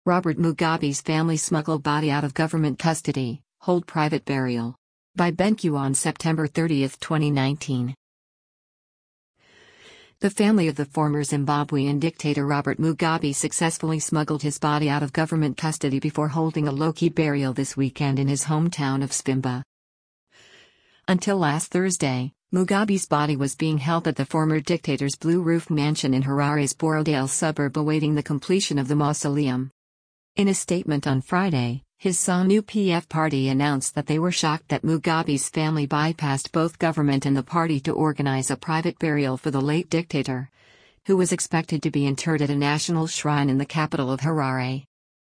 Robert Mugabe's family smuggled body out of government custody, hold private burial. By BenQ on September 30, 2019. The family of the former Zimbabwean dictator Robert Mugabe successfully smuggled his body out of government custody before holding a low-key burial this weekend in his hometown of Svimba. Until last Thursday, Mugabe's body was being held at the former dictator's blue-roofed mansion in Harare's Borodale suburb awaiting the completion of the mausoleum. In a statement on Friday, his ZANU-PF party announced that they were shocked that Mugabe's family bypassed both government and the party to organize a private burial for the late dictator, who was expected to be interred at a national shrine in the capital of Harare.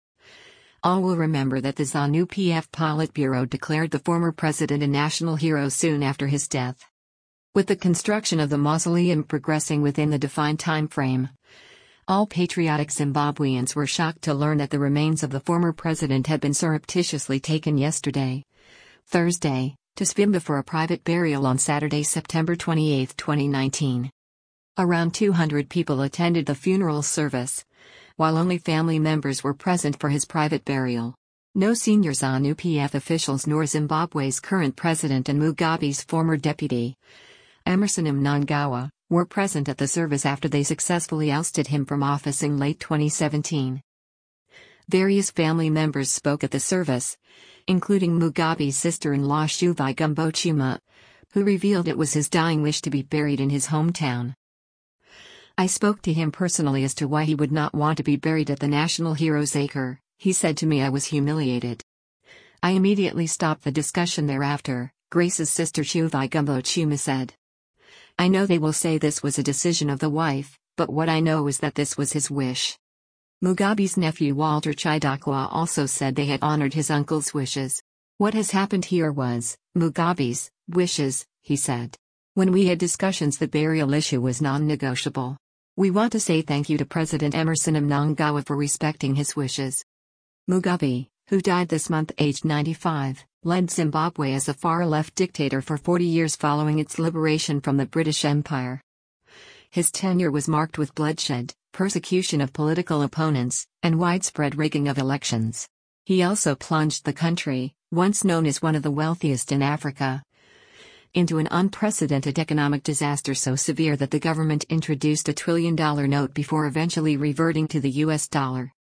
All will remember that the ZANU-PF Politburo declared the former president a national hero soon after his death. With the construction of the mausoleum progressing within the defined time frame, all patriotic Zimbabweans were shocked to learn that the remains of the former president had been surreptitiously taken yesterday, Thursday, to Svimba for a private burial on Saturday, September 28, 2019. Around 200 people attended the funeral service, while only family members were present for his private burial. No senior ZANU-PF officials nor Zimbabwe's current president and Mugabe's former deputy, Emmerson Mnangagwa, were present at the service after they successfully ousted him from office in late 2017. Various family members spoke at the service, including Mugabe's sister-in-law Shuvigumbo Chuma, who revealed it was his dying wish to be buried in his hometown. "I spoke to him personally as to why he would not want to be buried at the National Heroes Acre. He said to me I was humiliated. I immediately stopped the discussion thereafter," Grace's sister Shuvigumbo Chuma said. "I know they will say this was a decision of the wife, but what I know is that this was his wish." Mugabe's nephew Walter Chidakwa also said they had honored his uncle's wishes. "What has happened here was Mugabe's wishes," he said. "When we had discussions, the burial issue was non-negotiable. We want to say thank you to President Emmerson Mnangagwa for respecting his wishes." Mugabe, who died this month aged 95, led Zimbabwe as a far-left dictator for 40 years following its liberation from the British Empire. His tenure was marked with bloodshed, persecution of political opponents, and widespread rigging of elections. He also plunged the country, once known as one of the wealthiest in Africa, into an unprecedented economic disaster so severe that the government introduced a $1 trillion note before eventually reverting to the US dollar.